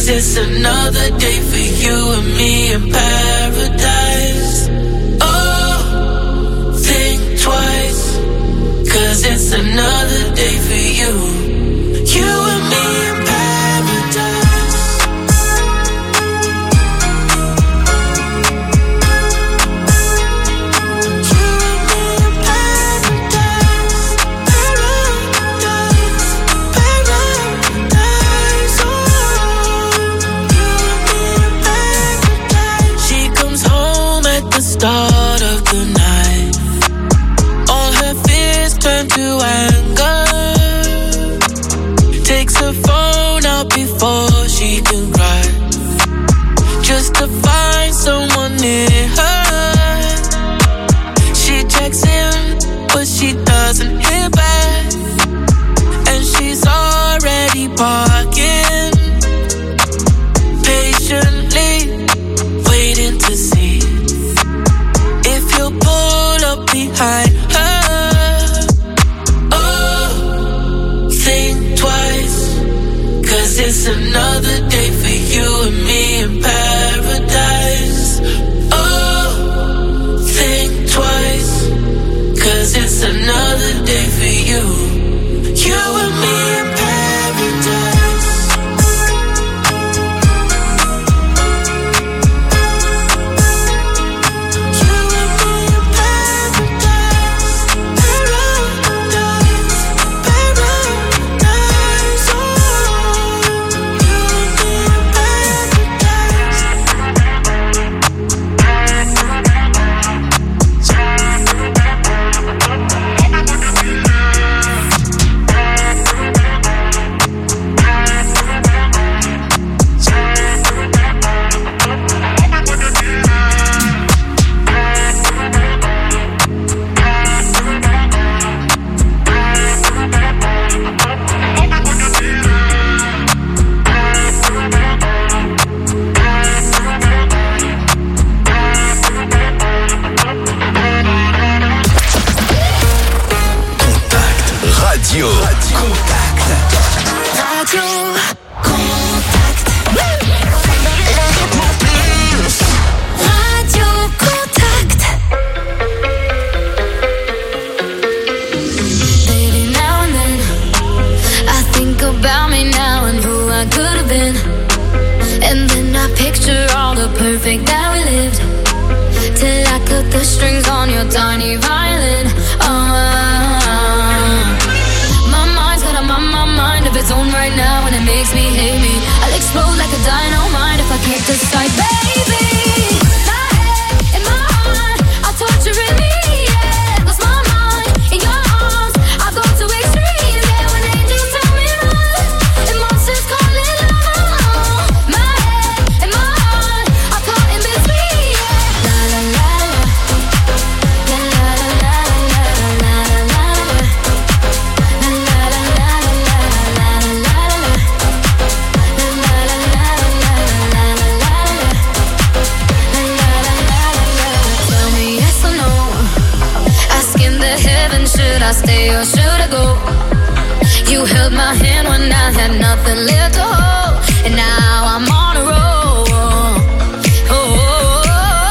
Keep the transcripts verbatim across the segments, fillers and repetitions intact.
'Cause it's another day for you and me in paradise. Oh, think twice, 'cause it's another day for you, you and me in paradise. Start of the night, all her fears turn to anger. Takes her phone out before she can cry, just to find someone near her. She checks in, but she doesn't hear back, and she's already parking, patiently waiting to see if you'll pull up behind her. Oh, think twice, 'cause it's another day for you and me in paradise. Oh, think twice, 'cause it's another day for you, you and me in paradise. Radio Contact. Radio Contact. Radio Contact. Baby, now and then I think about me now and who I could have been, and then I picture all the perfect that we lived, till I cut the strings on your tiny violin. Oh, of its own right now, and it makes me hate me. I'll explode like a dynamite if I can't decide, baby. My head in my heart, I'll torture in me, yeah. Lost my mind in your arms, I'll go to extremes, yeah. When angels tell me run, and monsters call it love. My head in my heart, I'm caught in between, yeah. La la la la, la la la la la la la la la. Should I stay or should I go? You held my hand when I had nothing left to hold, and now I'm on a roll. Oh,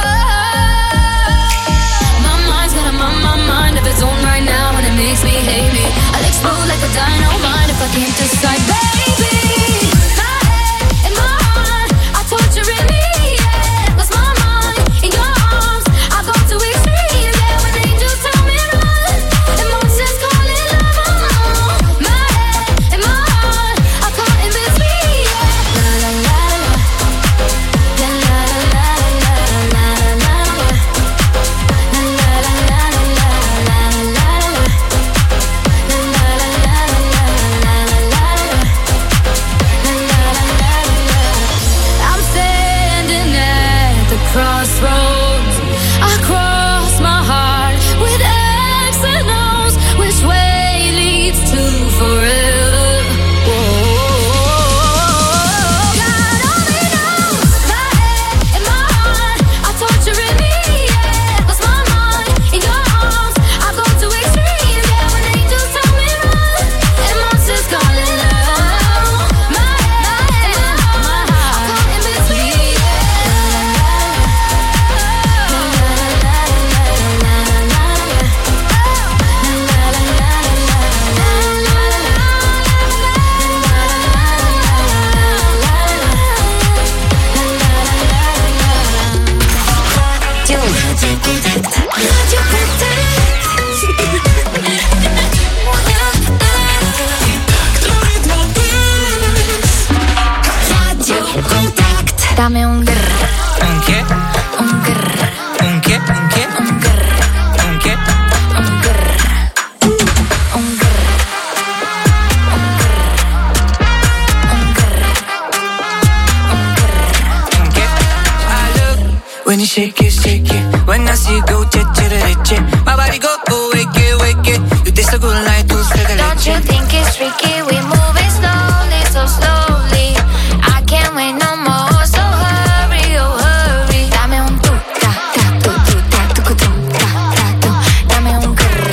my mind's got a my, my mind of its own right now, and it makes me hate me. I'll explode like a dynamite if I can't decide, baby. My head in my heart, I'll torture in me, yeah. Lost my mind in your arms, I'll go to extremes, yeah. When angels tell me run, and monsters call it love. My head in my heart, I'm caught in between, yeah. La la la la, la la la la la la la la, la la la la la la la la la, la la la la la la la la. I'm standing at the crossroads. I cross my heart with X and O's. Which way leads to forever? God only knows. My head in my heart, I'm torturing me, yeah. Lost my mind in your arms, I go to extremes, yeah. When angels tell me run, and monsters call it love. My head in my heart, Dame un grr. ¿Un qué? Un grr. ¿Un qué? ¿Un qué? Un grr. ¿Un qué? Un grr. Un grr. Un grr. Un grr. ¿Un qué? I look when you shake it, shake it. When I see you go, che, che, che, che. My body go, go, wake it, wake it. You taste so good like dulce de leche. Don't you think it's tricky? We moving slowly, so slowly. I can't wait no more, so hurry, oh hurry. Dame un tu, ta, ta, tu, tu, ta, tu, tu, ta, ta, tu. Dame un grrr.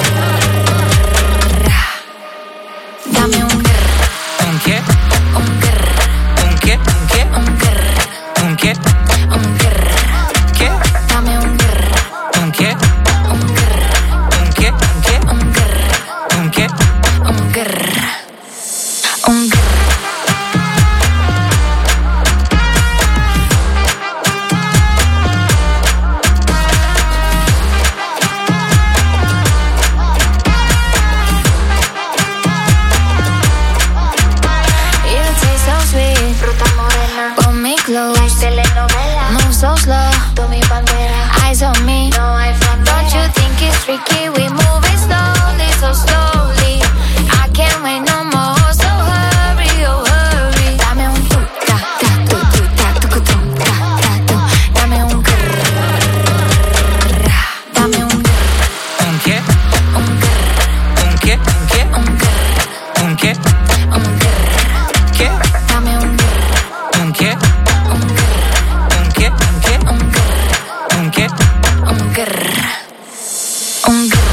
Dame un grrr. ¿Un qué? Un grrr. ¿Un qué? ¿Un qué? Un grrr. ¿Un qué? Un grrr. ¿Qué? Dame un grrr. ¿Un qué? Un grrr. ¿Un qué? ¿Un qué? Un grrr. ¿Un qué? Un grrr. Un grrr. You taste so sweet, fruta morena. Pon me close, telenovela. Move so slow, tú mi bandera. Eyes on me, no hay frontera. Don't you think it's tricky? We moving slowly, so slowly. I can't wait no more, so hurry, oh hurry. Dame un tu, ta, ta, tu, tu, ta, tu, tu, ta, ta, tu. Dame un grrr. Dame un grrr. ¿Un qué? Un grrr. ¿Un qué? ¿Un qué? Un grrr. ¿Un qué? Un grrr. ¿Qué? Dame un grrr. ¿Un qué? Un grrr. ¿Un qué? ¿Un qué? Un grrr. ¿Un qué? Un grrr. Un grrr.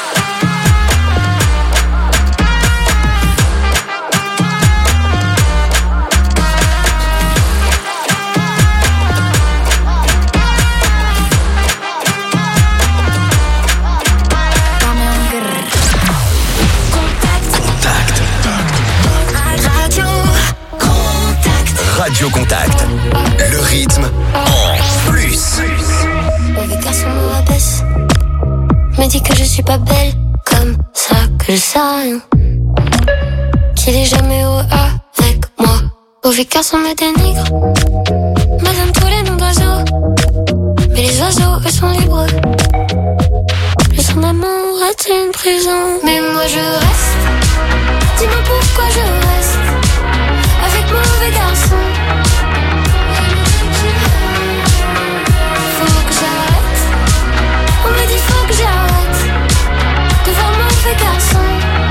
Dame un grrr. Contact. Radio Contact. Radio Contact. Le rythme en plus. Mauvais garçon me rabaisse. Me dit que je suis pas belle. Comme ça que je sais rien. Qu'il est jamais heureux avec moi. Mauvais garçon me dénigre. Me donne tous les noms d'oiseaux. Mais les oiseaux eux sont libres. Le son d'amour est une prison. Mais moi je reste. Dis-moi pourquoi je reste avec mauvais garçon. Faut que j'arrête. On me dit faut que j'arrête de voir mauvais garçon.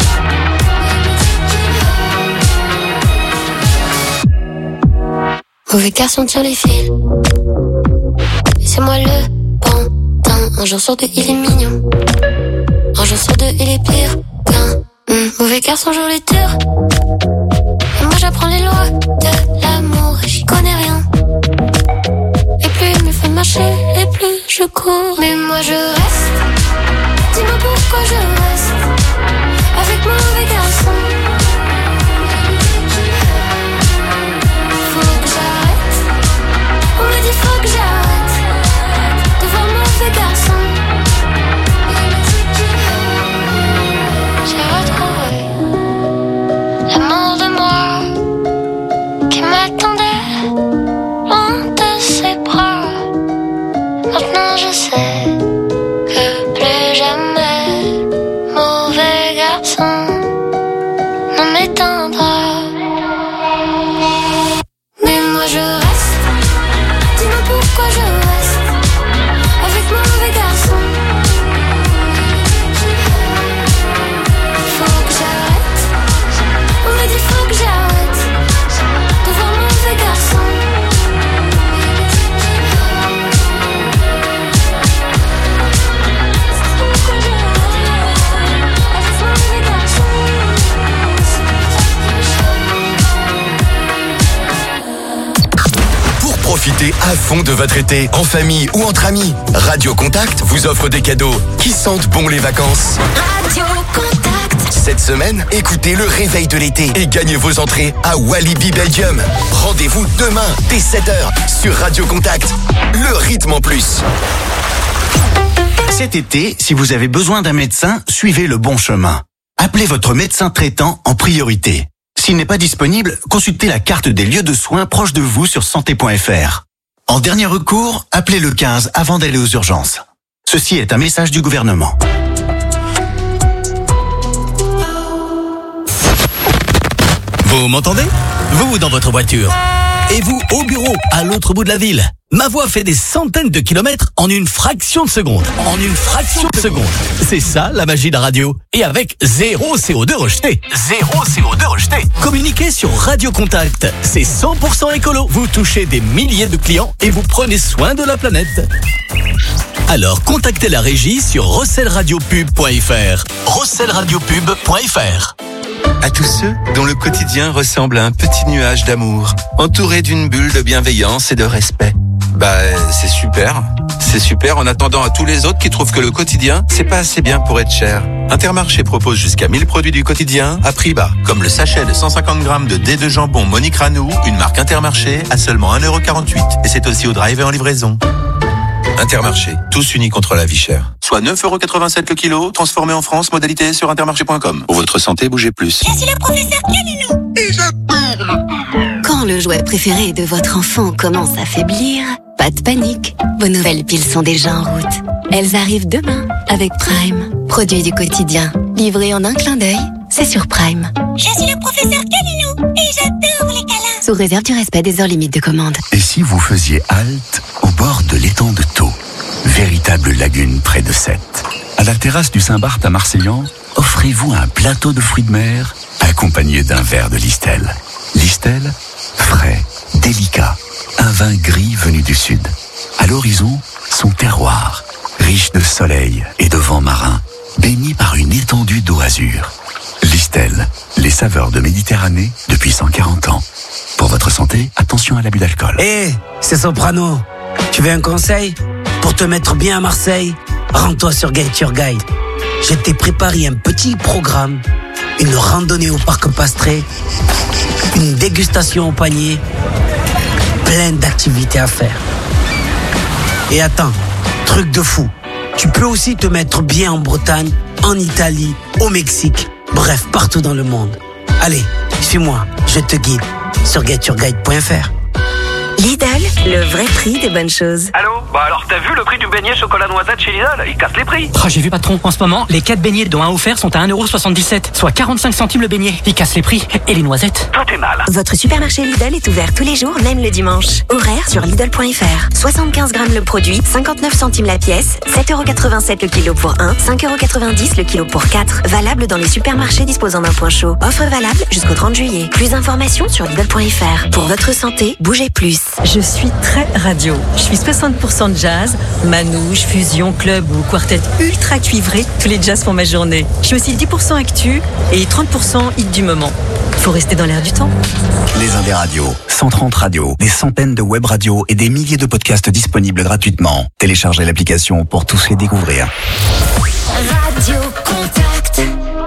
Mauvais garçon tire les fils. Et c'est moi le pantin. Un jour sur deux il est mignon. Un jour sur deux il est pire qu'un mmh. Mauvais garçon joue les durs. Et moi j'apprends les lois de l'amour et j'y connais rien. Et plus il me fait marcher, et plus je cours. Mais moi je reste. Dis-moi pourquoi je reste avec mauvais garçon. Faut que j'arrête. On me dit faut que j'arrête de voir mauvais garçon. J'ai retrouvé l'amour de moi qui m'attendait loin de ses bras. Maintenant je sais que plus jamais mauvais garçon ne m'éteindra. Mais moi je reste. Dis-moi pourquoi je reste avec mauvais garçon. Faut que j'arrête. On me dit faut que j'arrête de voir mauvais garçon. Pour profiter à fond de votre été, en famille ou entre amis, Radio Contact vous offre des cadeaux qui sentent bon les vacances. Radio Contact. Cette semaine, écoutez le réveil de l'été et gagnez vos entrées à Walibi Belgium. Rendez-vous demain dès sept heures sur Radio Contact. Le rythme en plus. Cet été, si vous avez besoin d'un médecin, suivez le bon chemin. Appelez votre médecin traitant en priorité. S'il n'est pas disponible, consultez la carte des lieux de soins proches de vous sur santé point f r. En dernier recours, appelez le quinze avant d'aller aux urgences. Ceci est un message du gouvernement. Vous m'entendez? Vous dans votre voiture. Et vous au bureau, à l'autre bout de la ville. Ma voix fait des centaines de kilomètres en une fraction de seconde. En une fraction de seconde. C'est ça la magie de la radio. Et avec zéro C O deux rejeté. Zéro C O deux rejeté. Communiquez sur Radio Contact. C'est cent pour cent écolo. Vous touchez des milliers de clients et vous prenez soin de la planète. Alors contactez la régie sur rosselradiopub point f r. rosselradiopub point f r. À tous ceux dont le quotidien ressemble à un petit nuage d'amour, entouré d'une bulle de bienveillance et de respect. Bah, c'est super. C'est super en attendant à tous les autres qui trouvent que le quotidien, c'est pas assez bien pour être cher. Intermarché propose jusqu'à mille produits du quotidien à prix bas, comme le sachet de cent cinquante grammes de dés de jambon Monique Ranou, une marque Intermarché, à seulement un euro quarante-huit. Et c'est aussi au drive et en livraison. Intermarché, tous unis contre la vie chère. Soit neuf euros quatre-vingt-sept le kilo, transformé en France, modalité sur intermarché point com. Pour votre santé, bougez plus. Je suis le professeur Calinou et j'adore. Quand le jouet préféré de votre enfant commence à faiblir, pas de panique. Vos nouvelles piles sont déjà en route. Elles arrivent demain avec Prime. Produit du quotidien. Livré en un clin d'œil, c'est sur Prime. Je suis le professeur Calinou et j'adore les câlins. Sous réserve du respect des heures limites de commande. Et si vous faisiez halte au bord de l'étang de Thau, véritable lagune près de Sète. À la terrasse du Saint-Barth à Marseillan, offrez-vous un plateau de fruits de mer accompagné d'un verre de Listel. Listel, frais, délicat, un vin gris venu du sud. À l'horizon, son terroir, riche de soleil et de vent marin, baigné par une étendue d'eau azur. Listel, les saveurs de Méditerranée depuis cent quarante ans. Pour votre santé, attention à l'abus d'alcool. Hé, hey, c'est Soprano. Tu veux un conseil? Pour te mettre bien à Marseille, rends-toi sur Get Your Guide. Je t'ai préparé un petit programme, une randonnée au parc Pastré, une dégustation au panier, plein d'activités à faire. Et attends, truc de fou, tu peux aussi te mettre bien en Bretagne, en Italie, au Mexique, bref, partout dans le monde. Allez, suis-moi, je te guide sur get your guide point f r. Lidl, le vrai prix des bonnes choses. Allô? Bah alors t'as vu le prix du beignet chocolat noisette chez Lidl? Il casse les prix. Ah, j'ai vu patron, en ce moment, les quatre beignets dont un offert sont à un euro soixante-dix-sept, soit quarante-cinq centimes le beignet. Il casse les prix. Et les noisettes? Tout est mal. Votre supermarché Lidl est ouvert tous les jours, même le dimanche. Horaire sur Lidl point f r. soixante-quinze grammes le produit, cinquante-neuf centimes la pièce, sept euros quatre-vingt-sept le kilo pour un, cinq euros quatre-vingt-dix le kilo pour quatre. Valable dans les supermarchés disposant d'un point chaud. Offre valable jusqu'au trente juillet. Plus d'informations sur Lidl point f r. Pour votre santé, bougez plus. Je suis très radio. Je suis soixante pour cent jazz, manouche, fusion, club ou quartet ultra cuivré. Tous les jazz font ma journée. Je suis aussi dix pour cent actu et trente pour cent hit du moment. Faut rester dans l'air du temps. Les Indes radios, cent trente radios, des centaines de web radios et des milliers de podcasts disponibles gratuitement. Téléchargez l'application pour tous les découvrir. Radio Contact.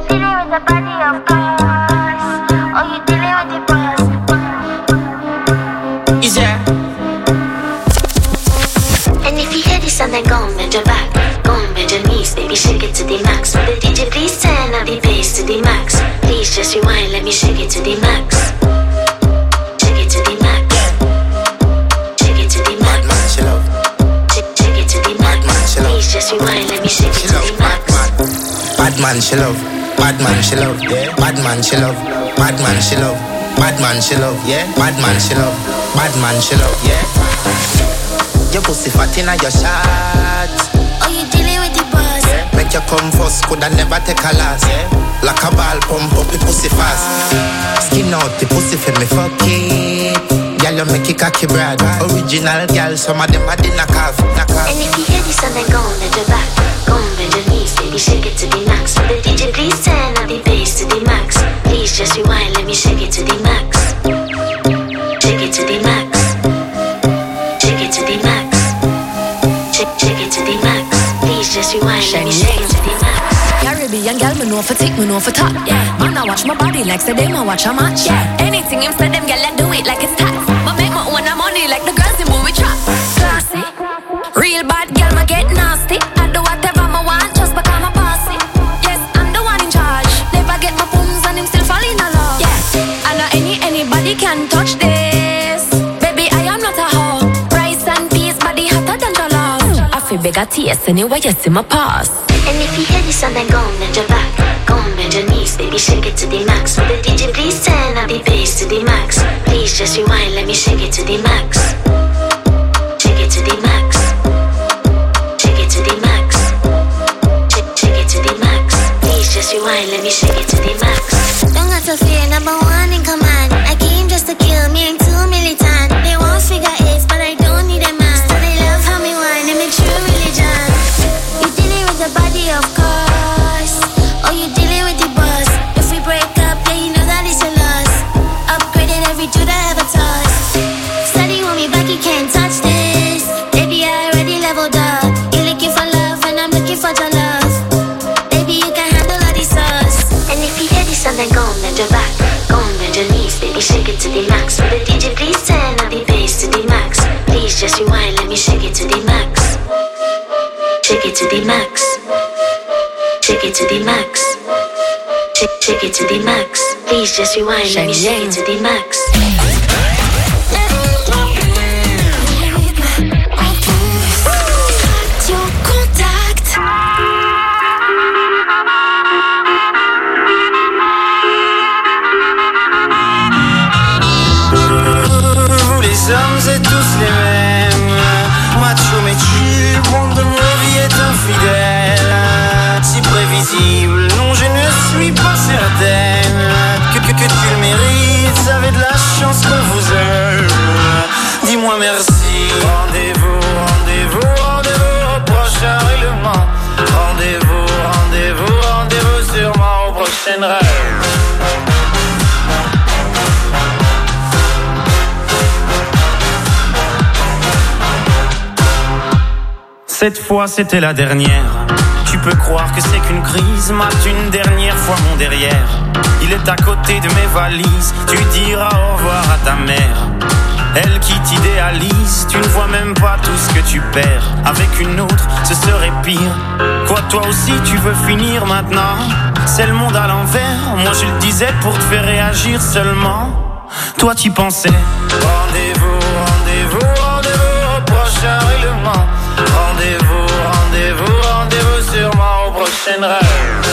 And if you hear this song, then go and bend your back, go and bend your knees, baby, shake it to the max. Will the D J please turn up the bass to the max? Please just rewind, let me shake it to the max. Shake it to the max. Shake it to the max. Shake, shake it to the max. Please just rewind, let me shake it to the max. Bad man, she love. Bad man, she love. Bad man, she love. Bad man, she love. Bad man, she love. Yeah. Bad man, she love. Bad man, she love. Yeah. Your pussy fat inna your shot. Oh, you dealing with the boss? Yeah. Make you come first, coulda never take a last. Yeah. Like a ball, pump up the pussy fast. Skin out the pussy for me fuck it. Girl, you make it cocky brad. Original girl, some of them are the knock off. And if you hear this song, then go and bend your back, go and bend your knees, baby, shake it to the max. Will the D J please turn up the bass to the max? Please just rewind, let me shake it to the max. Shake it to the max. Shake it to the max. Shake, shake it to the max. Please just rewind, let me shake it to the max. Caribbean girl, me know for tick, me know for top. Yeah, man, I watch my body like say they ma watch a match. Yeah, anything him say them girl, I do it like it's tax. But make my own money like the girls in movie trap. Classy, real bad girl, ma get nasty. I do whatever I want just because I'm a bossy. Yes, I'm the one in charge. Never get my booms and him still fall in love. Yeah, I know any anybody can touch this. Baby, I am not a hoe. Rice and beg a taste. Anyway, you see my pass. And if you hear this song, then go and bend your back. Go and bend your knees, baby, shake it to the max. Will the D J please turn up the bass to the max? Please just rewind, let me shake it to the max. Shake it to the max. Shake it to the max. Shake, shake it to the max. Please just rewind, let me shake it to the max. Don't got to fear, number one in command. I came just to kill me and two militant. They won't figure eight, but I don't need a man. Still they love how me whine and me true religion. You dealing with the body, of course. Or you dealing with the boss. If we break up, yeah, you know that it's a loss. Upgraded every dude I ever tossed. Steady want me back, you can't touch this. Baby, I already leveled up. You're looking for love and I'm looking for your love. Baby, you can handle all the sauce. And if you hear this song, then go and bend your back. Go and bend your knees, baby, shake it to the max. Will the D J please turn up the bass to the max? Please just rewind, let me shake it to the max. Shake it to the max. Shake it to the max. Shake, shake it to the max. Please just rewind, let me shake it to the max. Les hommes c'est tous les mêmes. Macho mais tu, monde de ma vie est infidèle. Si prévisible, non je ne suis pas certaine que, que, que tu le mérites, vous avez de la chance qu'on vous aime. Dis-moi merci. Rendez-vous, rendez-vous, rendez-vous au prochain règlement. Rendez-vous, rendez-vous, rendez-vous sûrement au prochain rêve. Cette fois c'était la dernière. Tu peux croire que c'est qu'une crise. Mate une dernière fois mon derrière. Il est à côté de mes valises. Tu diras au revoir à ta mère. Elle qui t'idéalise. Tu ne vois même pas tout ce que tu perds. Avec une autre ce serait pire. Quoi toi aussi tu veux finir maintenant? C'est le monde à l'envers. Moi je le disais pour te faire réagir seulement. Toi t'y pensais. Rendez-vous, rendez-vous, rendez-vous au prochain règlement. Rendez-vous, rendez-vous, rendez-vous sûrement au prochain rêve.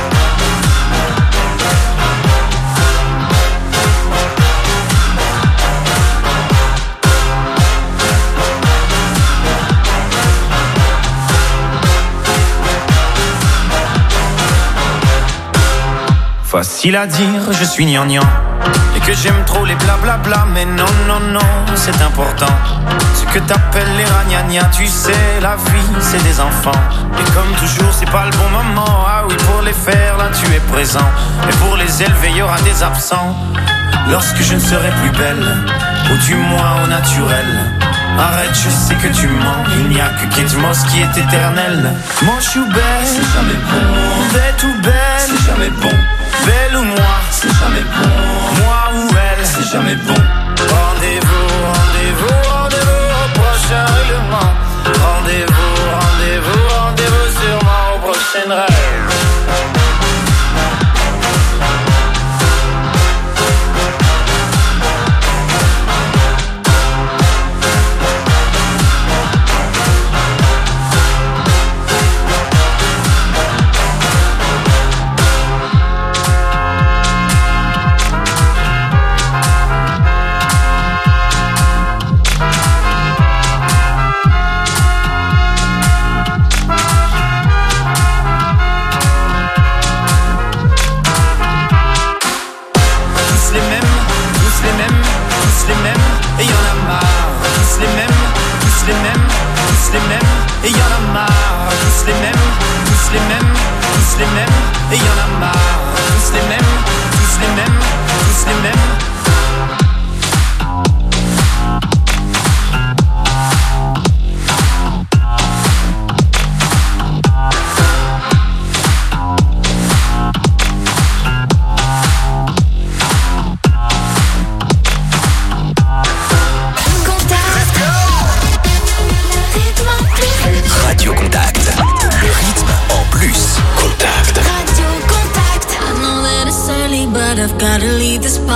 Facile à dire, je suis gnangnan. Et que j'aime trop les blablabla. Mais non, non, non, c'est important. Ce que t'appelles les ragnagnas. Tu sais, la vie, c'est des enfants. Et comme toujours, c'est pas le bon moment. Ah oui, pour les faire, là, tu es présent. Et pour les élever, y aura des absents. Lorsque je ne serai plus belle, ou du moins au naturel. Arrête, je sais que tu mens. Il n'y a que Kate Moss qui est éternel. Mon chou belle, c'est jamais bon. Bête ou belle, c'est jamais bon. Belle ou moi, c'est jamais bon. Moi ou elle, c'est jamais bon. Rendez-vous, rendez-vous, rendez-vous au prochain règlement. Rendez-vous, rendez-vous, rendez-vous sûrement au prochain rêve.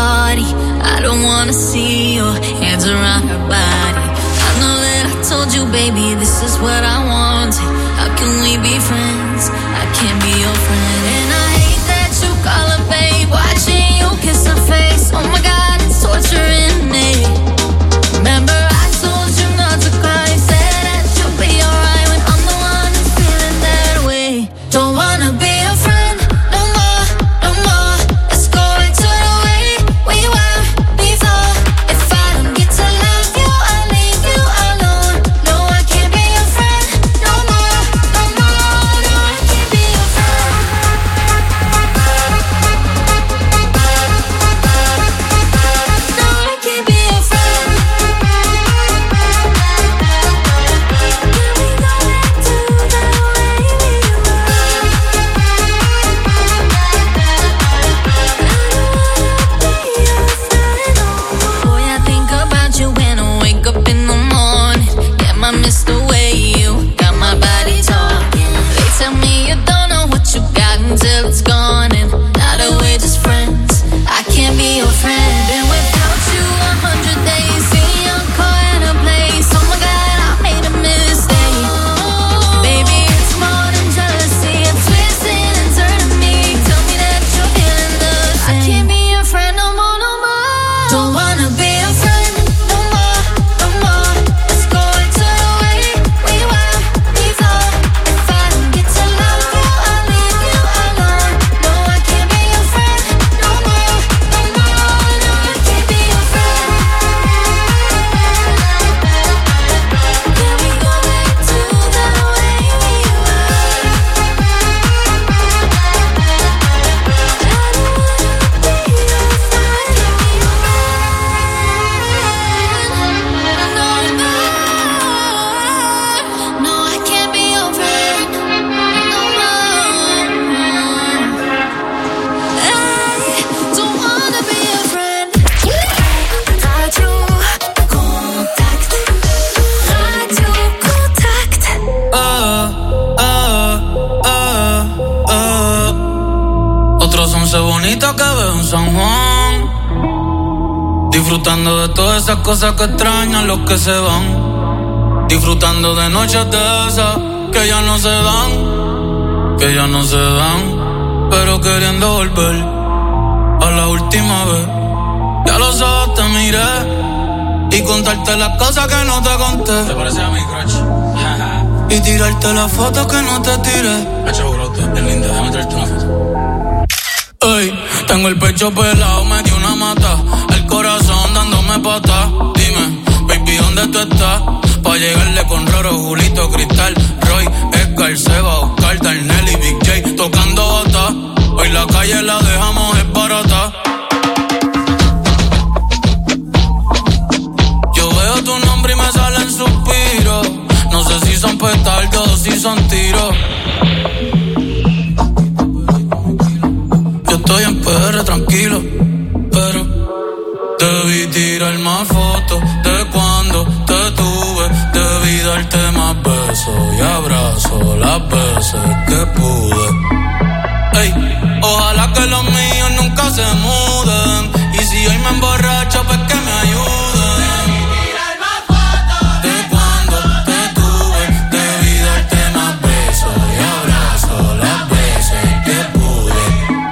I don't wanna see your hands around her body. I know that I told you baby, this is what I want. How can we be friends? I can't be your friend. And I hate that you call her babe. Watching you kiss her face. Oh my God, it's torturing me. Remember I told you not to cry. Said that you'll be alright when I'm the one who's feeling that way. Don't wanna be your friend no more, no more. Let's go back to the way we were before. If I don't get to love you, I'll leave you alone. No, I can't be your friend no more, no more. No, I can't be your friend. No, I can't be your friend. Can we go back to the way we were? Boy, I think about you when I wake up in the morning. Damn, I miss the way you got my body talking. They tell me you don't know what you got until it's gone, and now that we're just friends, I can't be your friend. Been without you a hundred days, seen your car in a place. Oh my God, I made a mistake. Baby, it's more than jealousy. It's twisting and turning me. Tell me that you're feeling the same. I can't be your friend no more, no more. Don't wanna be your friend no more, no more. Let's go back to the way we were before. If I don't get to love you, I'll leave you alone. No, I can't be your friend no more, no more. No, I can't be your friend. Can we go back to the way we were? No, I can't be your friend no more. I don't wanna be your friend. Radio Contact. Radio Contact. Ah, ah, ah, ah. Otros once bonitos que veo en San Juan, disfrutando de todas esas cosas que extrañan los que se van. Disfrutando de noches de esas que ya no se dan, que ya no se dan, pero queriendo volver a la última vez. Ya los ojos te miré y contarte las cosas que no te conté. ¿Te parece a mi crush? Y tirarte las fotos que no te tiré. Hecho brote, es linda, déjame traerte una foto. Ey, tengo el pecho pelado, me dio una mata, el corazón dándome patas. Dime, baby, ¿dónde tú estás? Pa' llegarle con Roro, Julito, Cristal, Roy, Edgar, Seba, Oscar, Darnell y Big J tocando bata. Hoy la calle la dejamos es barata. Yo veo tu nombre y me salen suspiros. No sé si son petardos o si son tiros. Yo estoy en P R tranquilo, pero debí tirar más fotos de cuando te tuve. Debí darte más besos y abrazos las veces que pude. Ey, ojalá que los míos nunca se muden. Y si hoy me emborracho, pues que me ayuden. De cuando te tuve, debí darte más besos y abrazos las veces que pude.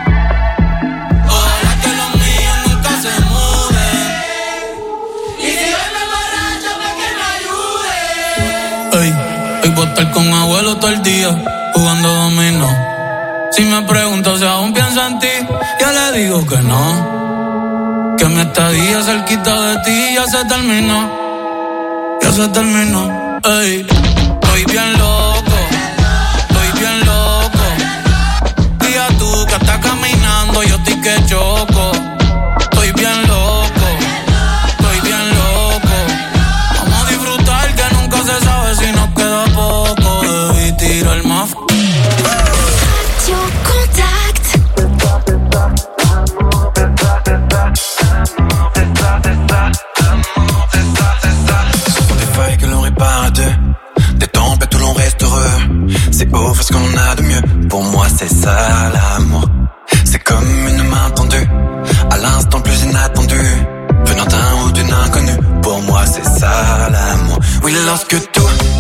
Ojalá que los míos nunca se muden. Y si hoy me emborracho, pues que me ayuden. Ey, hoy voy a estar con abuelo todo el día jugando dominó. Si me pregunto si aún pienso en ti, yo le digo que no. Que mi estadía cerquita de ti ya se terminó. Ya se terminó. Ey, estoy bien loco. Estoy bien loco. Diga tú que estás caminando, yo estoy que choco. Estoy bien loco. Estoy bien loco. Vamos a disfrutar que nunca se sabe si nos queda poco. Debí tirar más. Contact. Spotify que l'on répare à deux. Des tempêtes où l'on reste heureux. C'est beau, faire ce qu'on a de mieux. Pour moi, c'est ça l'amour. C'est comme une main tendue, à l'instant le plus inattendu, venant d'un ou d'une inconnue. Pour moi, c'est ça l'amour. Oui, lorsque tout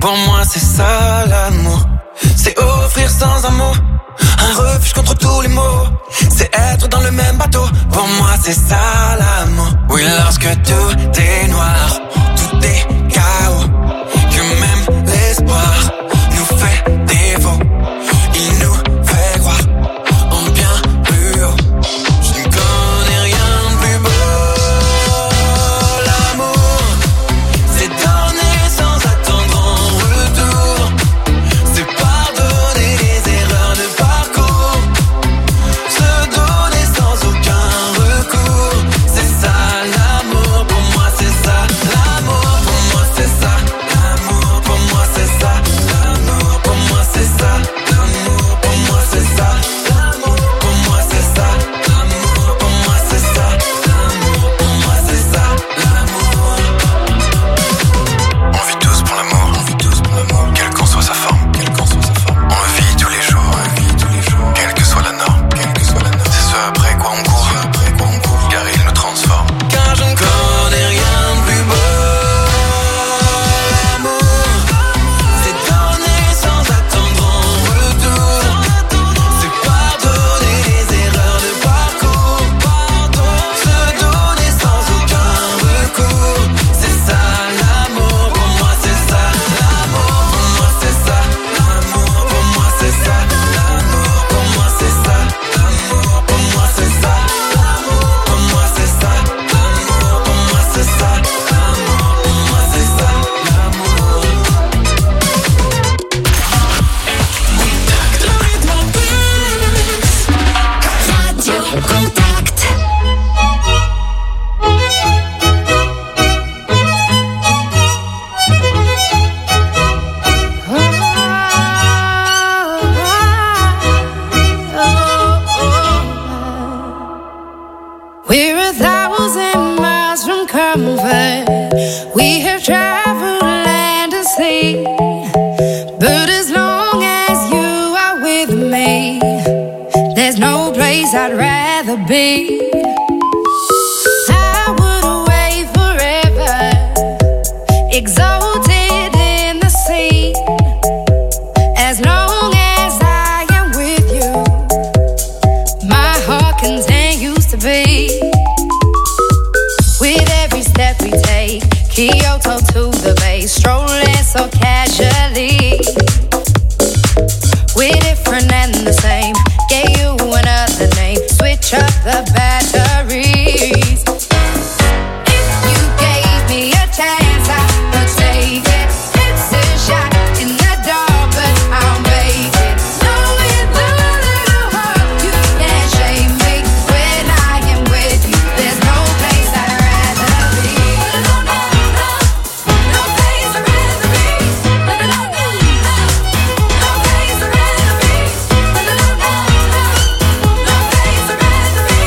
Pour moi c'est ça l'amour. C'est offrir sans un mot un refuge contre tous les maux. C'est être dans le même bateau. Pour moi c'est ça l'amour. Oui, lorsque tout est noir, tout est chaos, que même l'espoir nous fait défaut. Il nous fait croire en bien plus haut. Je ne connais rien de plus beau. L'amour, c'est donner sans attendre en retour. C'est pardonner les erreurs de parcours. Se donner sans aucun recours. C'est ça l'amour, pour moi c'est ça. L'amour, pour moi c'est ça. L'amour, pour moi c'est ça. L'amour, pour moi c'est ça. L'amour, pour moi c'est ça. L'amour, pour moi c'est ça. L'amour, pour moi c'est ça. L'amour, pour moi c'est ça. L'amour. On vit tous pour l'amour, on vit tous pour l'amour, quelle qu'en soit sa forme, quelle qu'en soit sa forme. On le vit tous les jours, on le vit tous les jours, quelle que soit la norme, quelle que soit la norme. C'est ce après quoi on court, ce après quoi on court, car il nous transforme. Car je ne connais rien de plus beau. L'amour, c'est donner sans attendre en retour. C'est pardonner les erreurs de parcours. Se donner sans aucun recours. C'est ça l'amour, pour moi c'est ça. L'amour, pour moi c'est ça. L'amour, pour moi c'est ça. L'amour, pour moi c'est ça. L'amour, pour moi c'est ça. L'amour, pour moi c'est ça. L'amour, pour moi c'est ça. L'amour, pour moi c'est ça. L'amour. Radio Contact. We're a thousand miles from comfort. We have traveled land and sea. But as long as you are with me, there's no place I'd rather be. I would away forever, exalted in the sea. As long as I am with you, my heart continues to beat. With every step we take, Kyoto to the bay, strolling so casually. We're different and the same, gave you another name, switch up the batteries. If you gave me a chance, I would take it. It's a shot in the dark, but I'll make it. Knowing the little heart, you can't shame me. When I am with you, there's no place I'd rather be. No, no, no, no place I'd rather be. No, no, no, no, no place I'd rather be. No, no, no, no, no place I'd rather be.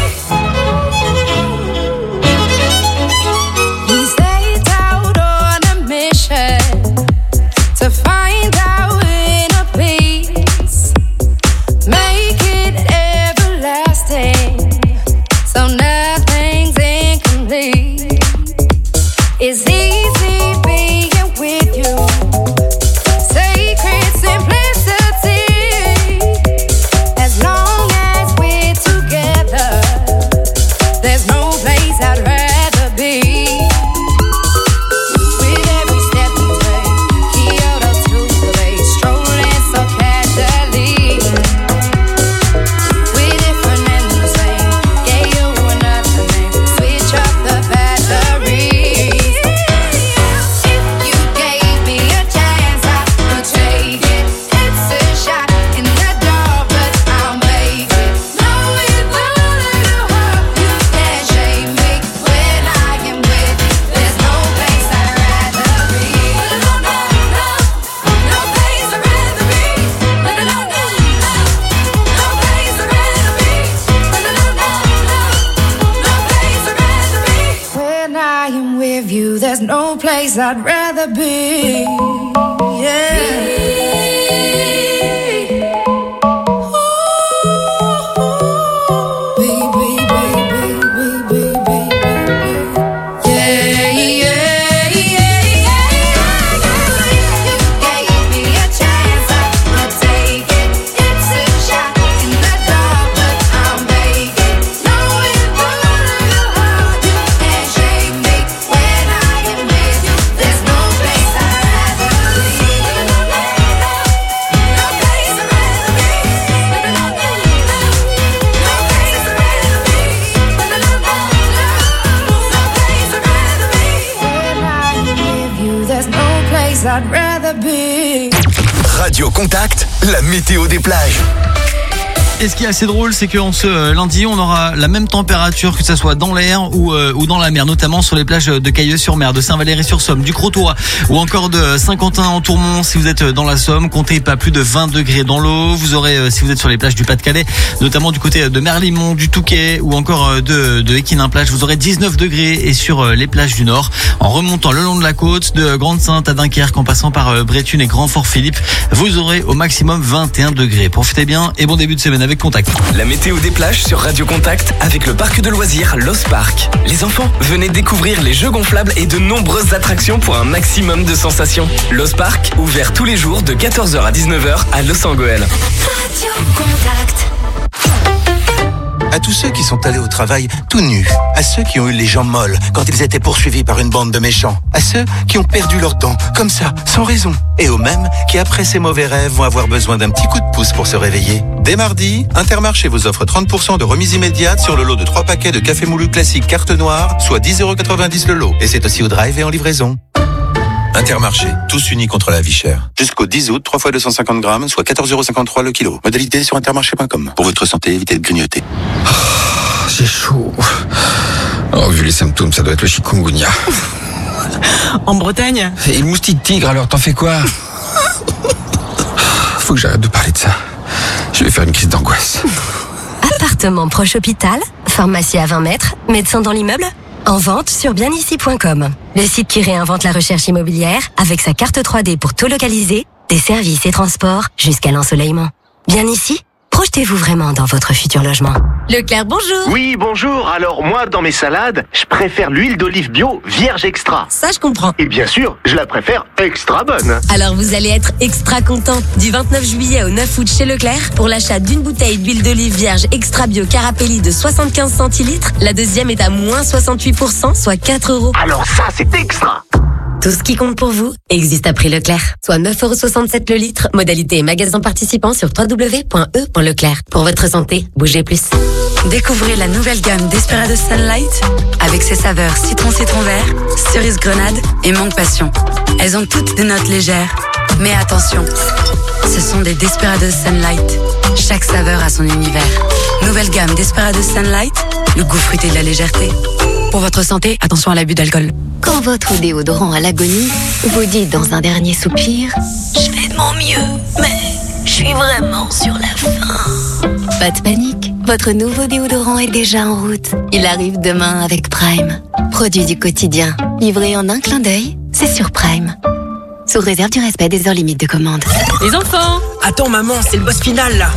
We stayed out on a mission to find our inner peace, make it everlasting, so nothing's incomplete. It's easy being with you, sacred simplicity. As long as we're together, there's no place I'd rather be. With every step we take, Kyoto to the bay, strolling so casually. We're different and the same, gave you another name, switch up the batteries. If you gave me a chance, I would take it. It's a shot in the dark, but I'll make it. Knowing the little heart, you can't shame me. When I am with you, there's no place I'd rather be. No, no, no, no place I'd rather be. No, no, no, no, no place I'd rather be. No, no, no, no, no place I'd rather be. When I am with you, there's no place I'd rather be. Yeah. Baby, baby, baby, baby, yeah, yeah, yeah, yeah. I'd rather be. Radio Contact, la météo des plages. Et ce qui est assez drôle, c'est qu'en ce lundi, on aura la même température, que ce soit dans l'air ou, euh, ou dans la mer, notamment sur les plages de Cailleux-sur-Mer, de Saint-Valery-sur-Somme, du Crotoy ou encore de Saint-Quentin en Tourmont. Si vous êtes dans la Somme, comptez pas plus de vingt degrés dans l'eau. Vous aurez, euh, si vous êtes sur les plages du Pas-de-Calais, notamment du côté de Merlimont, du Touquet ou encore de, de Équinin-Plage, vous aurez dix-neuf degrés. Et sur les plages du Nord, en remontant le long de la côte, de Grande-Sainte à Dunkerque, en passant par Bréthune et Grand-Fort-Philippe, vous aurez au maximum vingt et un degrés. Profitez bien et bon début de semaine avec Contact. La météo des plages sur Radio Contact avec le parc de loisirs Los Park. Les enfants, venez découvrir les jeux gonflables et de nombreuses attractions pour un maximum de sensations. Los Park, ouvert tous les jours de quatorze heures à dix-neuf heures à Los Angeles. Radio Contact. À tous ceux qui sont allés au travail tout nus, à ceux qui ont eu les jambes molles quand ils étaient poursuivis par une bande de méchants, à ceux qui ont perdu leurs dents, comme ça, sans raison, et aux mêmes qui, après ces mauvais rêves, vont avoir besoin d'un petit coup de pouce pour se réveiller. Dès mardi, Intermarché vous offre trente pour cent de remise immédiate sur le lot de trois paquets de café moulu classique carte noire, soit dix euros quatre-vingt-dix le lot, et c'est aussi au drive et en livraison. Intermarché, tous unis contre la vie chère. Jusqu'au dix août, trois fois deux cent cinquante grammes, soit quatorze euros cinquante-trois le kilo. Modalité sur intermarché point com. Pour votre santé, évitez de grignoter. Oh, j'ai chaud. Oh, vu les symptômes, ça doit être le chikungunya. En Bretagne? Et le moustique tigre, alors t'en fais quoi? Faut que j'arrête de parler de ça. Je vais faire une crise d'angoisse. Appartement proche hôpital, pharmacie à vingt mètres, médecin dans l'immeuble. En vente sur bien ici point com. Le site qui réinvente la recherche immobilière avec sa carte trois D pour tout localiser, des services et transports jusqu'à l'ensoleillement. Bien ici, projetez-vous vraiment dans votre futur logement. Leclerc, bonjour. Oui, bonjour. Alors moi, dans mes salades, je préfère l'huile d'olive bio vierge extra. Ça, je comprends. Et bien sûr, je la préfère extra bonne. Alors vous allez être extra content. Du vingt-neuf juillet au neuf août chez Leclerc, pour l'achat d'une bouteille d'huile d'olive vierge extra bio Carapelli de soixante-quinze centilitres, la deuxième est à moins soixante-huit pour cent, soit quatre euros. Alors ça, c'est extra. Tout ce qui compte pour vous existe à prix Leclerc. Soit neuf euros soixante-sept le litre. Modalité et magasin participant sur w w w point e point leclerc. Pour votre santé, bougez plus. Découvrez la nouvelle gamme Desperados Sunlight avec ses saveurs citron citron vert, cerise grenade et mangue passion. Elles ont toutes des notes légères. Mais attention, ce sont des Desperados Sunlight. Chaque saveur a son univers. Nouvelle gamme Desperados Sunlight, le goût fruité de la légèreté. Pour votre santé, attention à l'abus d'alcool. Quand votre déodorant à l'agonie vous dit dans un dernier soupir « Je fais de mon mieux, mais je suis vraiment sur la fin ». Pas de panique, votre nouveau déodorant est déjà en route. Il arrive demain avec Prime. Produit du quotidien, livré en un clin d'œil, c'est sur Prime. Sous réserve du respect des heures limites de commande. Les enfants! Attends maman, c'est le boss final là.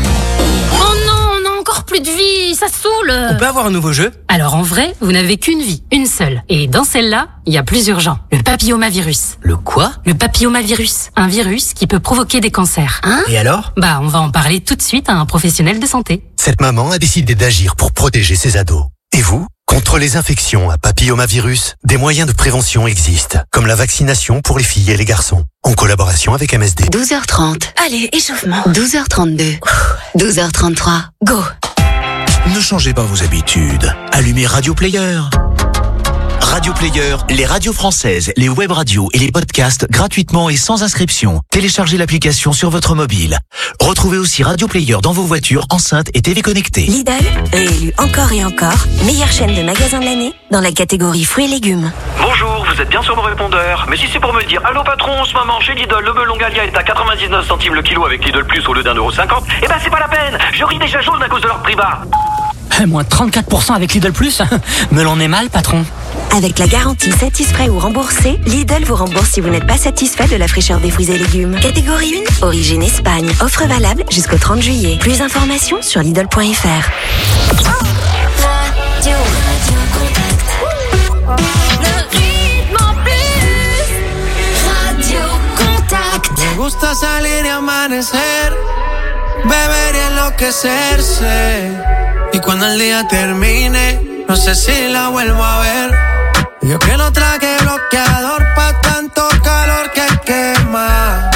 Oh non, on a encore plus de vie, ça saoule. On peut avoir un nouveau jeu? Alors en vrai, vous n'avez qu'une vie, une seule. Et dans celle-là, il y a plus urgent. Le papillomavirus. Le quoi? Le papillomavirus. Un virus qui peut provoquer des cancers. Hein? Et alors? Bah, on va en parler tout de suite à un professionnel de santé. Cette maman a décidé d'agir pour protéger ses ados. Et vous? Contre les infections à papillomavirus, des moyens de prévention existent, comme la vaccination pour les filles et les garçons, en collaboration avec M S D. douze heures trente. Allez, échauffement. douze heures trente-deux. douze heures trente-trois. Go! Ne changez pas vos habitudes. Allumez Radio Player. Radio Player, les radios françaises, les web radios et les podcasts gratuitement et sans inscription. Téléchargez l'application sur votre mobile. Retrouvez aussi Radio Player dans vos voitures, enceintes et T V connectées. Lidl, réélu encore et encore, meilleure chaîne de magasins de l'année dans la catégorie fruits et légumes. Bonjour, vous êtes bien sur mon répondeur. Mais si c'est pour me dire allô patron, en ce moment chez Lidl, le melon Gallia est à quatre-vingt-dix-neuf centimes le kilo avec Lidl Plus au lieu d'un euro cinquante, eh ben c'est pas la peine. Je ris déjà jaune à cause de leur prix bas. Moins trente-quatre pour cent avec Lidl Plus. Me l'en est mal, patron. Avec la garantie satisfait ou remboursé, Lidl vous rembourse si vous n'êtes pas satisfait de la fraîcheur des fruits et légumes. Catégorie un, origine Espagne. Offre valable jusqu'au trente juillet. Plus d'informations sur Lidl point f r. Radio, Radio Contact. Le rythme en plus. Radio Contact. Me gusta salir y amanecer, beber y enloquecerse. Y cuando el día termine, no sé si la vuelvo a ver. Yo que no traje bloqueador pa' tanto calor que quema.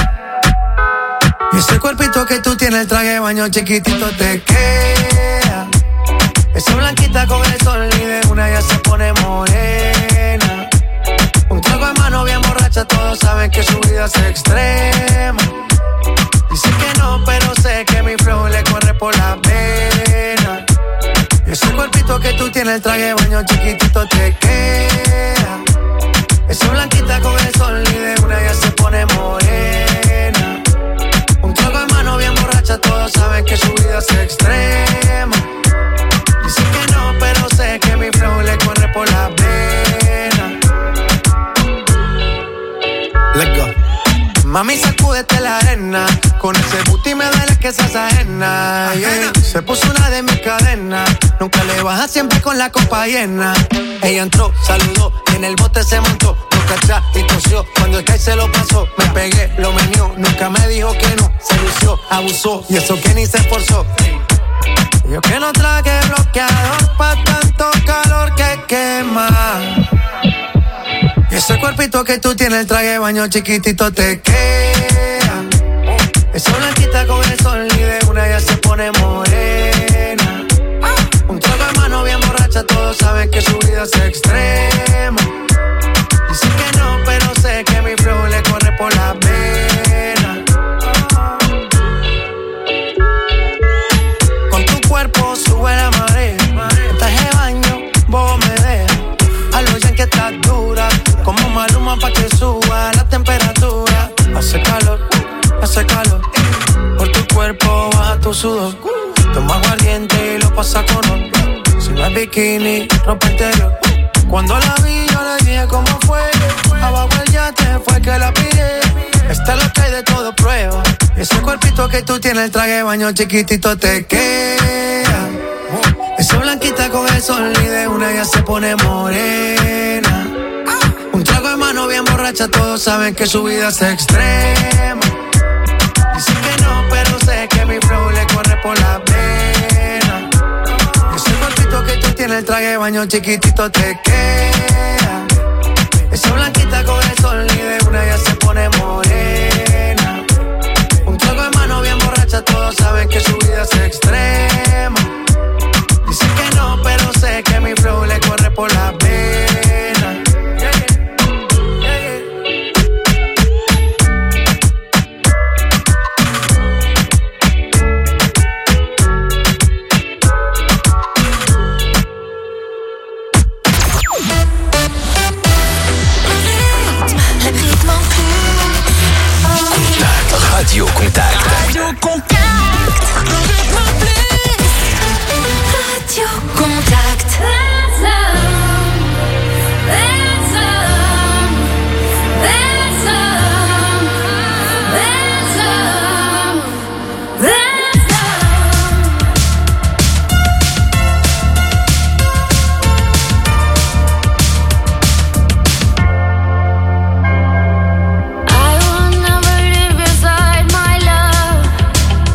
Y ese cuerpito que tú tienes, el traje de baño chiquitito te queda. Esa blanquita con el sol y de una ya se pone morena. Un trago de mano bien borracha, todo todos saben que su vida es extrema. Dice que no, pero sé que mi flow le corre por la pena. Y ese cuerpito que tú tienes, el traje de baño chiquitito te queda. Esa blanquita con el sol y de una ya se pone morena. Un trago en mano bien borracha, todos saben que su vida es extrema. Dice que no, pero sé que mi flow le corre por la pena. Let's go. Mami, sacúdete la arena. Con ese booty me duele que seas ajena, yeah. Se puso una de mis cadenas. Nunca le baja, siempre con la copa llena. Ella entró, saludó, y en el bote se montó. Nunca atrás y tosió, cuando el Sky se lo pasó. Me pegué, lo menió, nunca me dijo que no. Se lució, abusó, y eso que ni se esforzó. Yo que no traje bloqueador pa' tanto calor que quema. Y ese cuerpito que tú tienes, el traje de baño chiquitito te queda. Esa blanquita con el sol y de una ya se pone morena. Un trago de mano bien borracha, todos saben que su vida es extrema. Dice que no, pero sé que mi flow le corre por la pena. Con tu cuerpo sube la marea. En traje de baño, vos me dejas. A lo ya que estás dura. Como Maluma pa' que suba la temperatura. Hace calor, hace calor. Por tu cuerpo baja tu sudor. Toma aguardiente y lo pasa con honor. Si no es bikini, ropa interior. Cuando la vi yo le dije cómo fue. Abajo el yate fue que la pide. Esta es lo que hay de todo prueba. Ese cuerpito que tú tienes, el traje de baño chiquitito te queda. Esa blanquita con el sol y de una ya se pone morena. Un trago de mano bien borracha, todos saben que su vida es extrema. Dice que no, pero sé que mi flow le corre por la pena. Ese cuerpito que tú tienes, el traje de baño chiquitito te queda. Esa blanquita con el sol y de una ya se pone morena. Un trago de mano bien borracha, todos saben que su vida es extrema. Dice que no, pero sé que mi flow le corre por la pena. Radio Contact. Radio Contact. Radio Contact. That's love. That's love. That's love. That's love. That's love. I will never live beside my love.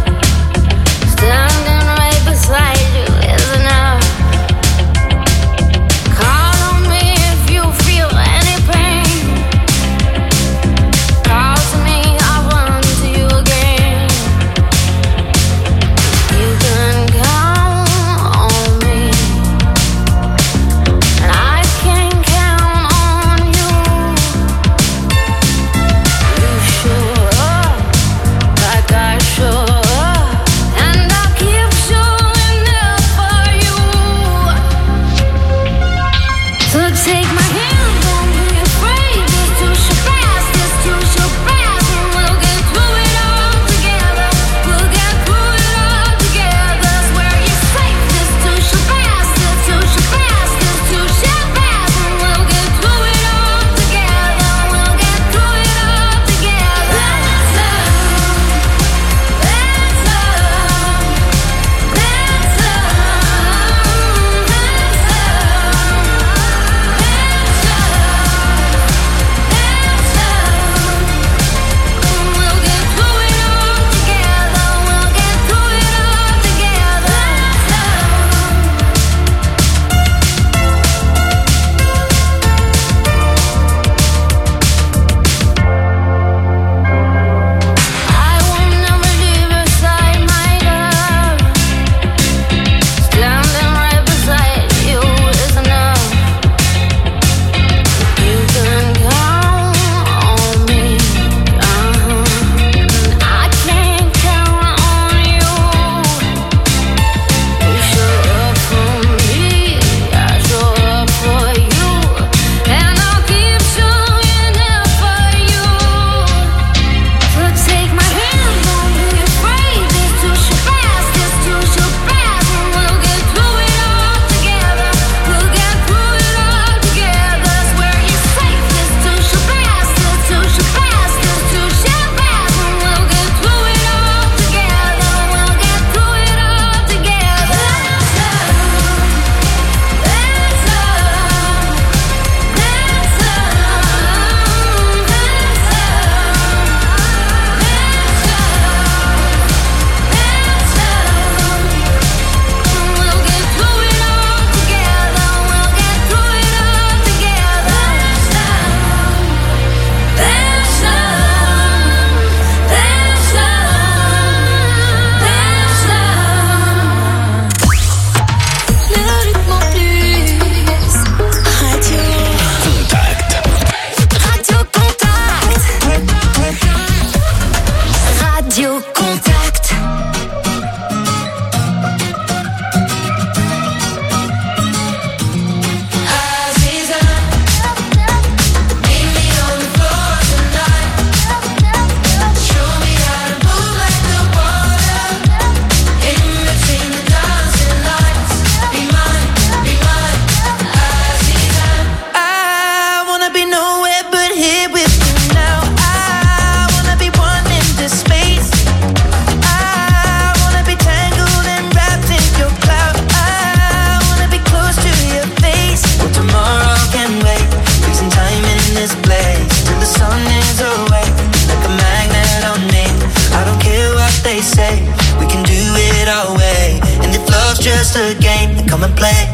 just a game. Come and play.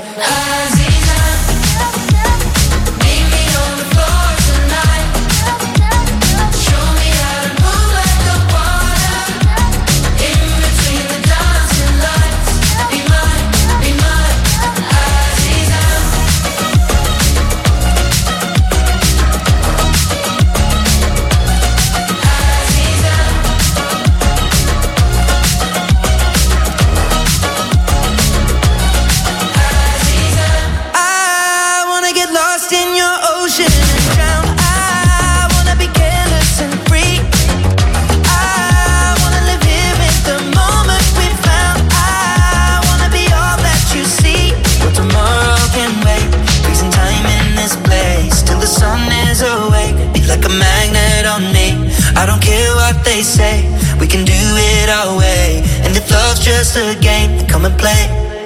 They say we can do it our way, and if love's just a game, then come and play.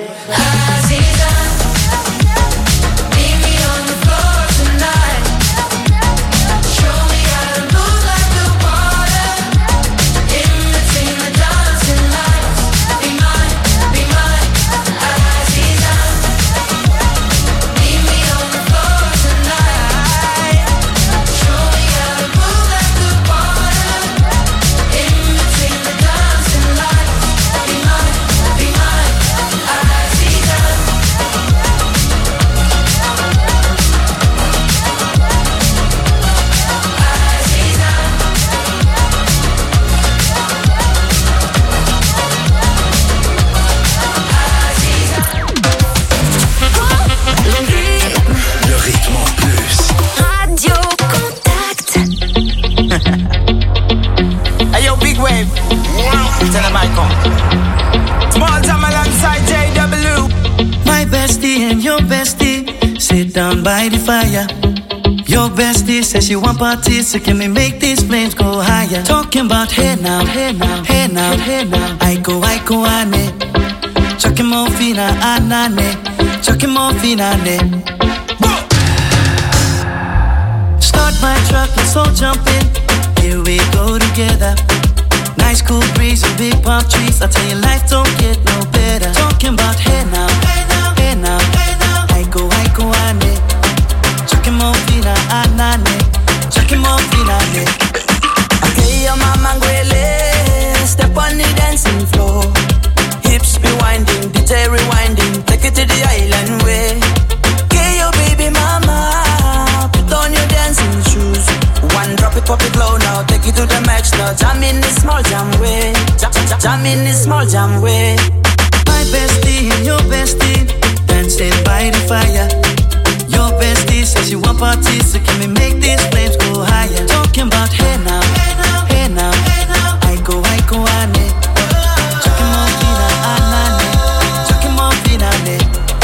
Down by the fire. Your bestie says she want parties, so can we make these flames go higher? Talking about hey now, hey now, hey now, hey now. I go, I go, ane. Chucking more fina, anane. Chucking more fina, ane. Start my truck, let's all jump in. Here we go together. Nice cool breeze and big palm trees. I tell you, life don't get no better. Talking about hey now, hey now, hey now, hey now. I go, I go, ane. Chucking more fina, anane. Chucking more fina, ane. Okay, your mama ngwele. Step on the dancing floor. Hips be winding, D J rewinding. Take it to the island way. Okay, your baby mama. Put on your dancing shoes. One drop it, pop it low now. Take it to the max now. Jam in this small jam way. Jam, jam, jam in this small jam way. My bestie and your bestie dancing by the fire. Your bestie says you want parties, so can we make these flames go higher? Talking about hey now, hey now, hey now, hey now. I go, I go, ane. Chucking more fina, anane. Chucking more fina, ane.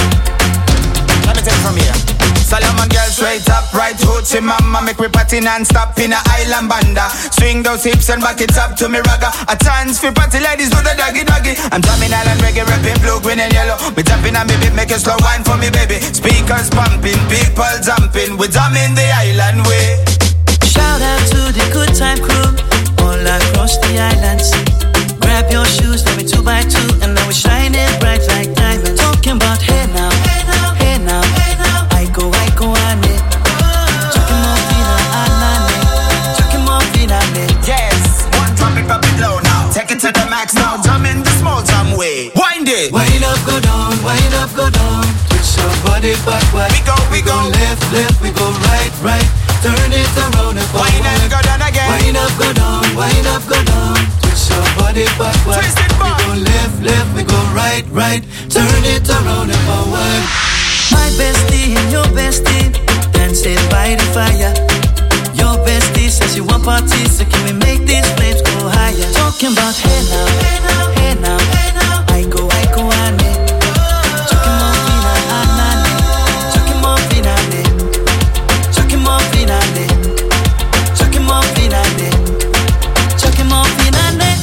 Let me take it from here. Solomon girl straight up, right hoochie mama. Make me party non-stop in a island banda. Swing those hips and back it up to me ragga. A chance for party ladies do the doggy doggy. I'm jamming island reggae, rapping blue, green and yellow. Me tapping on me beat, make a slow wine for me baby. Speakers pumping, people jumping. We jamming the island way. Shout out to the good time crew all across the islands. Grab your shoes, let me two by two, and now we're shining bright like diamonds. Talking about hey now, hey now, hey now, hey now. I go, I go, ane. Chucking more fina, anane. Chucking more fina, ane. Yes, one drop it, pop it low now. Take it to the max now. Jam in the small jam way. Wind it. Wind up, go down, wind up, go down. Twist your body backward. We go, we go. We go left, left, we go right, right. Turn it around and forward. Wind up, go down again. Wind up, go down, wind up, go down. Twist your body backward. Twist it back. We go left, left, we go right, right. Turn it around and forward. My bestie and your bestie dancing by the fire. Your bestie says you want parties, so can we make these flames go higher? Talking about hey now, hey now, hey now, hey now. I go, I go, ane. Chucking more fina, anane. Chucking more fina, ane. Chucking more fina, ane. Chucking more fina, ane. Chucking more fina, ane.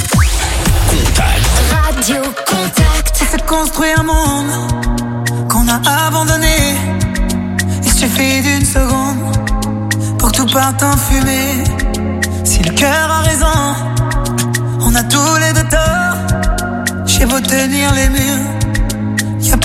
Radio Contact. On s'est construit un monde qu'on a abandonné. Il suffit d'une seconde pour que tout parte en fumée. Si le cœur a raison, on a tous les deux tort. J'ai beau tenir les murs,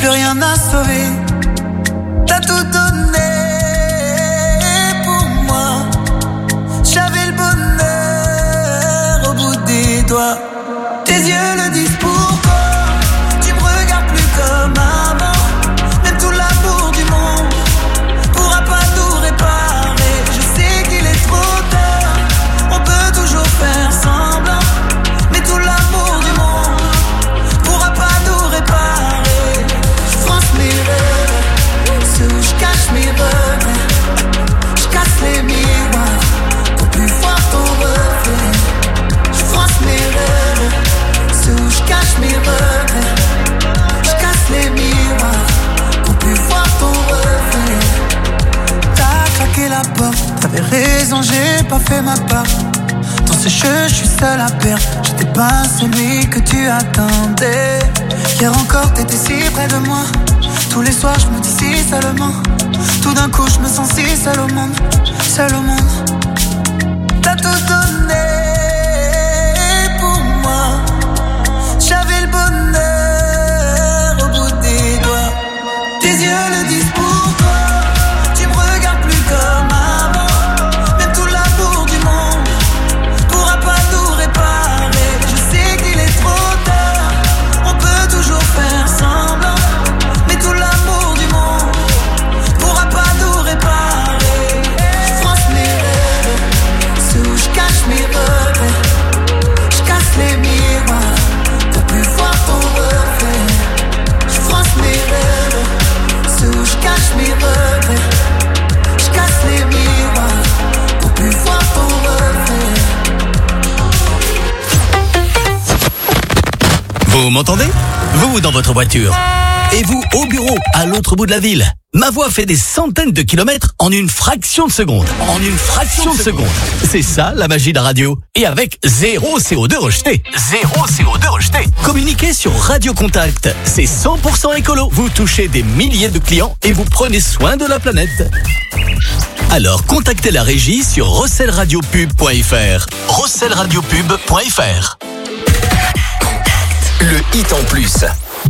plus rien à sauver. T'as tout donné pour moi. J'avais le bonheur au bout des doigts. Tes yeux le disent pourquoi. Tu me regardes plus comme avant. Même tout l'amour du monde pourra pas tout réparer. Je sais qu'il est trop tard. On peut toujours faire semblant, mais tout l'amour du monde pourra pas tout réparer. Je fronce mes rêves, ceux où je cache mes regrets. Je casse les miroirs pour plus voir ton reflet. Je fronce mes rêves, ceux où je cache mes regrets. Je casse les miroirs pour plus voir ton reflet. T'as claqué la porte, t'avais raison, j'ai pas fait ma part. Dans ce jeu, je suis seul à perdre. J'étais pas celui que tu attendais. Hier encore, t'étais si près de moi. Tous les soirs, je me dis si seulement. Tout d'un coup, je me sens si seul au monde. Seul au monde. T'as tout donné pour moi. J'avais le bonheur au bout des doigts. Tes yeux le disent pourquoi. Tu me regardes plus comme avant. Même tout l'amour du monde pourra pas tout réparer. Je sais qu'il est trop tard. On peut toujours faire semblant, mais tout l'amour du monde pourra pas tout réparer. Je fronce mes rêves, ceux où je cache mes regrets. Je casse les miroirs pour plus voir ton reflet. Je fronce mes rêves, ceux où je cache mes regrets. Je casse les miroirs pour plus voir ton reflet. Vous m'entendez? Vous dans votre voiture. Et vous au bureau, à l'autre bout de la ville. Ma voix fait des centaines de kilomètres en une fraction de seconde. En une fraction de seconde. C'est ça la magie de la radio. Et avec zéro C O deux rejeté. Zéro C O deux rejeté. Communiquez sur Radio Contact. C'est cent pour cent écolo. Vous touchez des milliers de clients et vous prenez soin de la planète. Alors contactez la régie sur rosselradiopub point f r. rosselradiopub point f r. Le hit en plus.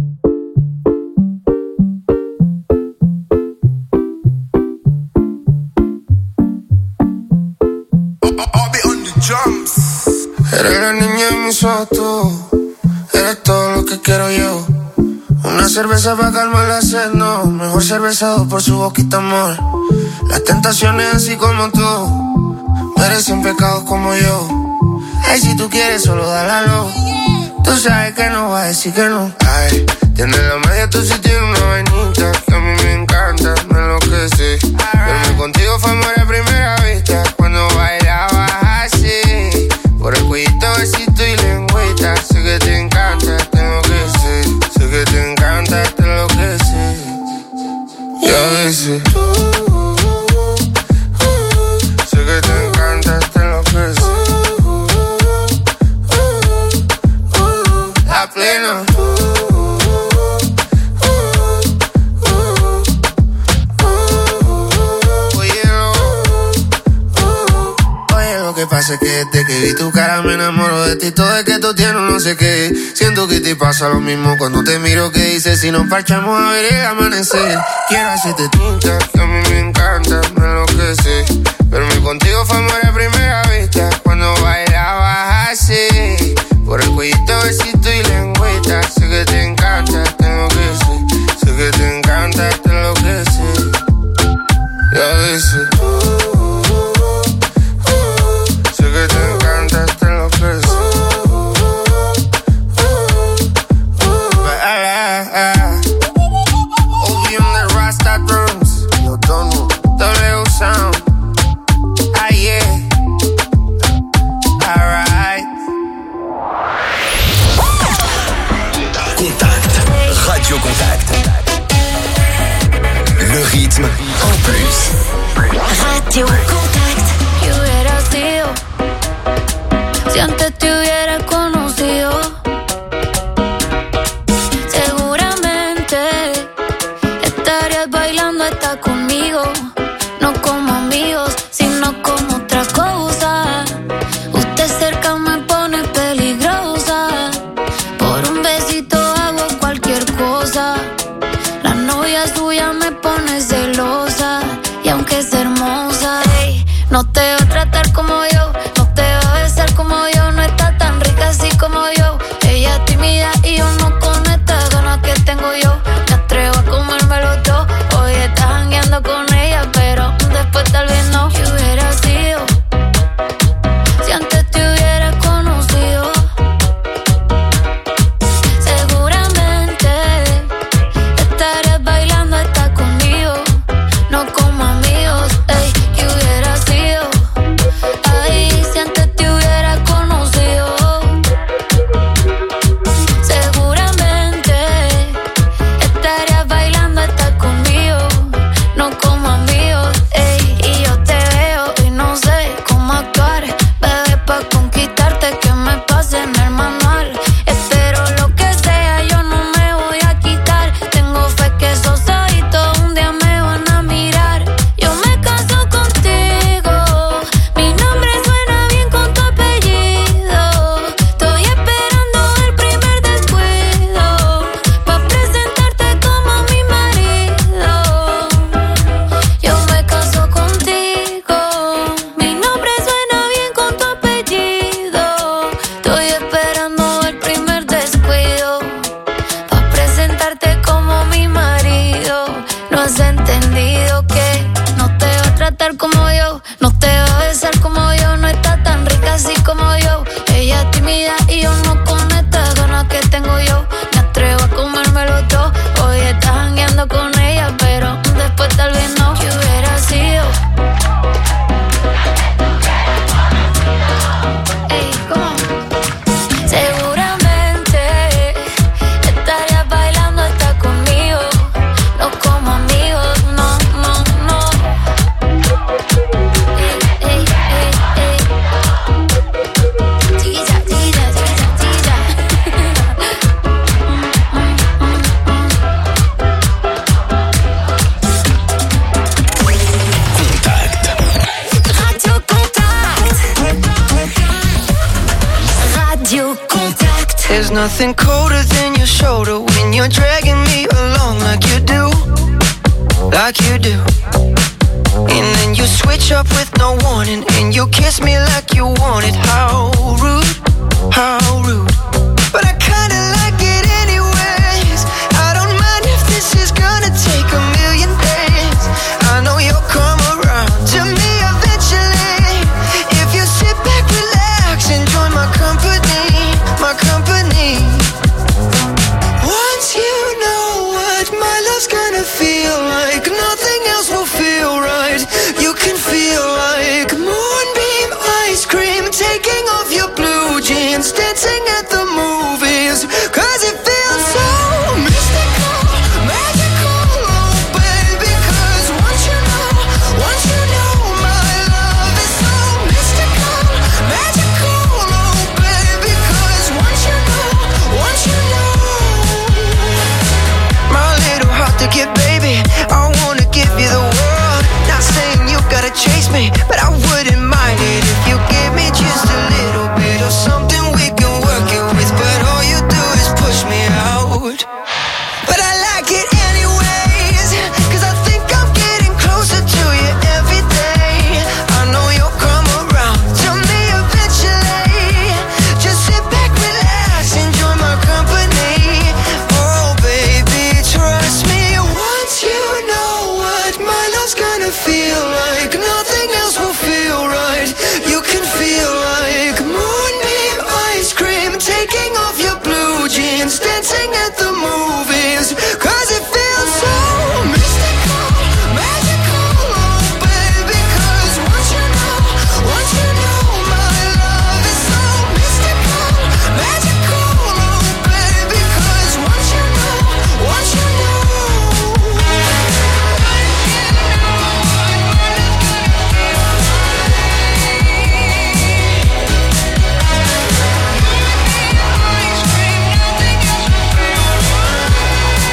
Eres la niña de mis ojos, tú eres todo lo que quiero yo. Una cerveza para calmar la sed, no. Mejor cervezado por su boquita, amor. Las tentaciones así como tú merecen pecados como yo. Ay, si tú quieres solo dálalo. Tú sabes que no vas a decir que no. Ay, tienes la media, tú sí tienes una vainita que a mí me encanta, me enloquece. Verme contigo fue amor a primera vista cuando bailabas así. Por el cuellito, besito y lengüita. Sé que te encanta, tengo que ser. Sé que te encanta, te enloquece. Y a veces sé que te encanta, te enloquece. La plena. Lo que pasa es que desde que vi tu cara me enamoro de ti. Todo es que tú tienes no sé qué. Siento que te pasa lo mismo cuando te miro. Que dices si nos parchamos a ver el amanecer. Quiero hacerte tinta, que a mí me encanta, me enloquece. Verme contigo fue amor a primera vista cuando bailabas así. Por el cuellito, besito y lengüita. Sé que te encanta, tengo que ser. Sé que te encanta, te enloquece. Y a veces que te encanta, te enloquece. Obi on the Rasta drums. Yo, Dono, W Sound. Ah, yeah. Alright. Contact. Radio Contact. Le rythme en plus. Radio Contact. Que hubiera sido si antes te hubiera conocido. Seguramente estarías bailando hasta conmigo. No como amigos, sino como otra cosa. Usted cerca me pone peligrosa. Por un besito hago cualquier cosa. no te va a tratar como yo, no te va a besar como yo, no está tan rica así como yo. Ella es tímida y yo no con estas ganas que tengo yo. Me atrevo a comerme los dos. Hoy estás jangueando con ella, pero después tal vez no. ¿Qué hubiera sido si antes te hubiera conocido? Seguramente estarías bailando hasta conmigo, no como amigos. Ey, ¿qué hubiera sido? Ay, si antes te hubiera conocido. Seguramente estarías bailando hasta conmigo, no como amigos. Ey, y yo te veo y no sé cómo actuar, bebé, pa' conquistarte que me pase en el manual. Espero lo que sea, yo no me voy a quitar. Tengo fe que esos ojitos un día me van a mirar. Yo me caso contigo, mi nombre suena bien con tu apellido. Estoy esperando el primer descuido pa' presentarte como mi marido. Yo me caso contigo, mi nombre suena bien con tu apellido. Estoy esperando el primer descuido pa' presentarte como mi marido. No has entendido que no te va a tratar como yo, no te va a besar como yo, no está tan rica así como yo. Ella es tímida y yo no con estas ganas que tengo yo. Me atrevo a comerme los dos. Hoy estás jangueando con ella, pero después tal vez no. ¿Qué hubiera sido? Ey, ¿cómo? Seguramente estarías bailando hasta conmigo, no como amigos, no, no, no. Ey, ey, ey, ey. Chiquilla, chiquilla, chiquilla, chiquilla. Radio Contact. Radio Contact. There's nothing colder than your shoulder when you're dragging me along like you do, like you do. And then you switch up with no warning, and you kiss me like you want it. How rude, how rude.